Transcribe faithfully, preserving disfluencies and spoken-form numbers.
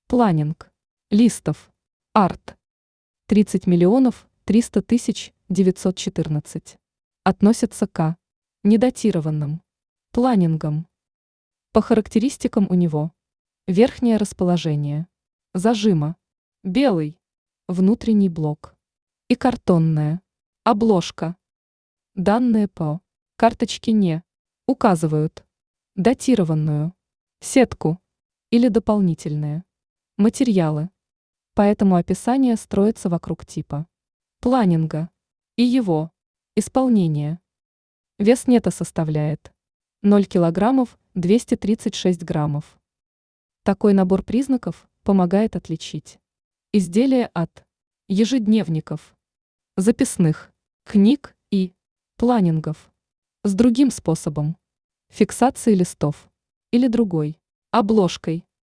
Планинг. Листов. Арт. тридцать миллионов триста тысяч девятьсот четырнадцать. Относятся к недатированным планингам. По характеристикам у него: верхнее расположение зажима, белый внутренний блок и картонная обложка. Данные по карточке не указывают датированную сетку или дополнительные материалы, поэтому описание строится вокруг типа планинга и его исполнения. Вес нета составляет ноль килограммов двести тридцать шесть граммов. Такой набор признаков помогает отличить изделие от ежедневников, записных книг и планингов с другим способом фиксации листов или другой обложкой.